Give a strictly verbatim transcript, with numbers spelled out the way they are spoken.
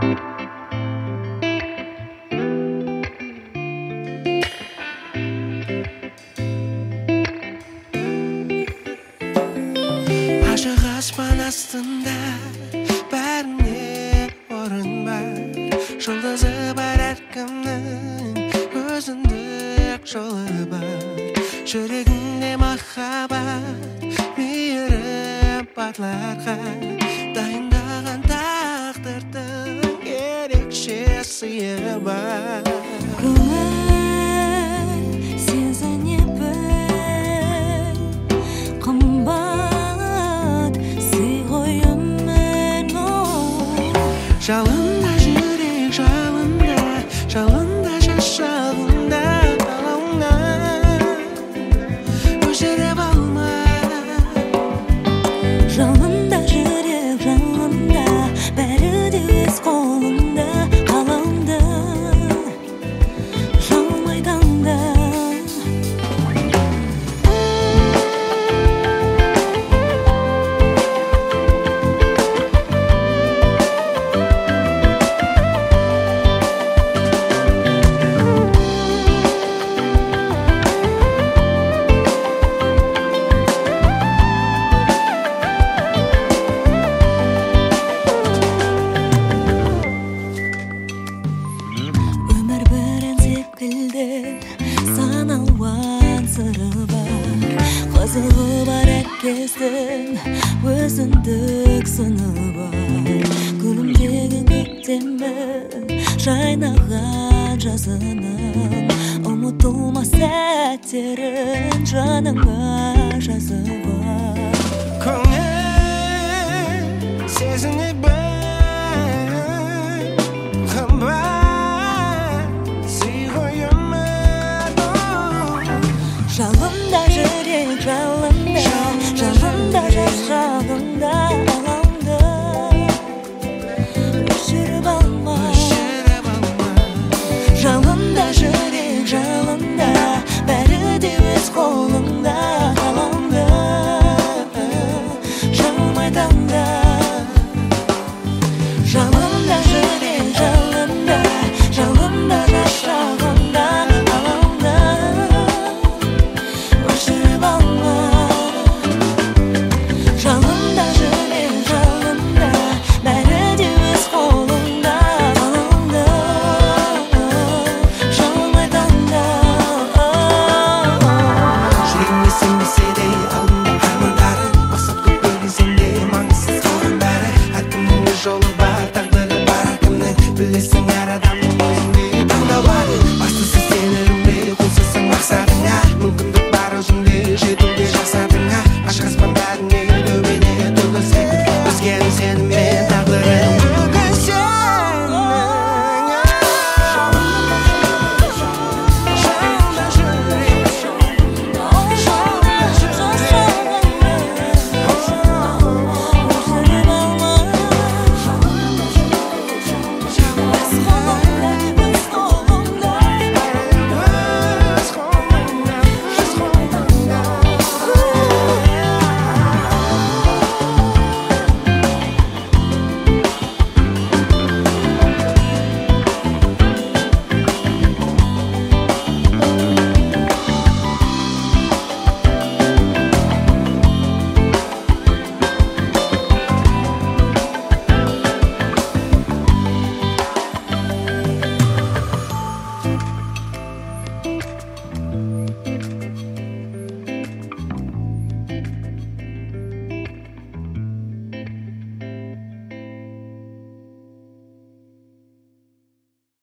Aşık asman astında bärine orun var. Жұлдызы бар әркімнің өзіндік жолы бар. Жүрегінде махаббат мейірім барларға дайындаған тағдырдың ерекше сыйы бар. Жалында жүрек жалында, жалында шашағында талауына өшіріп алма. Жалында жүрек жалында, бәрі де өз қолында, қалаумда жалмай таңда. Саналған сыры бар, қызығы бар әркездің өзіндік сыны бар. Күлімдеген көктемі жайнаған жазының, ұмытылмас сәттерін жаныңа жазып бар. Көңіл сезіне бір жалында жүрек жалында, жалында жашағында алаңда өшіріп алма. Жалында жүрек жалында, бәрі де өз қолыңда, қалаумда жалмай таңда. Жалында жүрек жалында, жалында жашағында жолы бар, тағдыры бар, кімнің білесің